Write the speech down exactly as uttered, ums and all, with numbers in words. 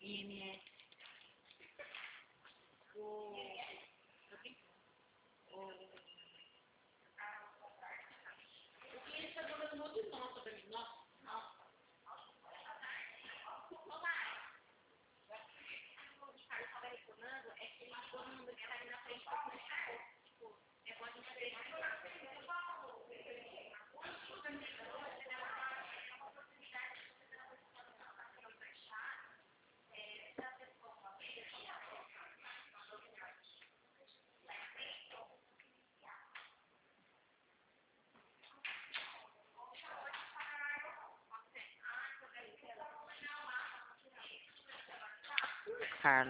I M S. O... O... O cliente está jogando muito nosso para mim. Nossa, nossa. É que ele todo mundo que está ali na frente para começar. É bom a gente ver. Carlos.